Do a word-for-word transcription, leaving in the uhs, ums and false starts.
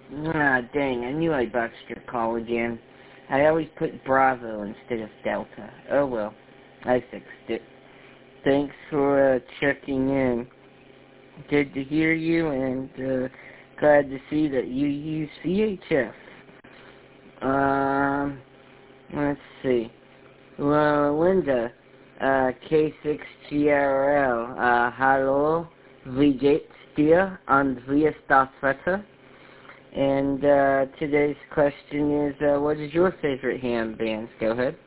Ah, dang, I knew I botched your call again. I always put Bravo instead of Delta. Oh well, I fixed it. Thanks for uh, checking in. Good to hear you, and uh, glad to see that you use C H F. Um, let's see. Well, Linda, uh, K six G R L, uh, hallo, wie geht's dir und wie ist das Wetter? And uh, today's question is, uh, what is your favorite ham bands? Go ahead.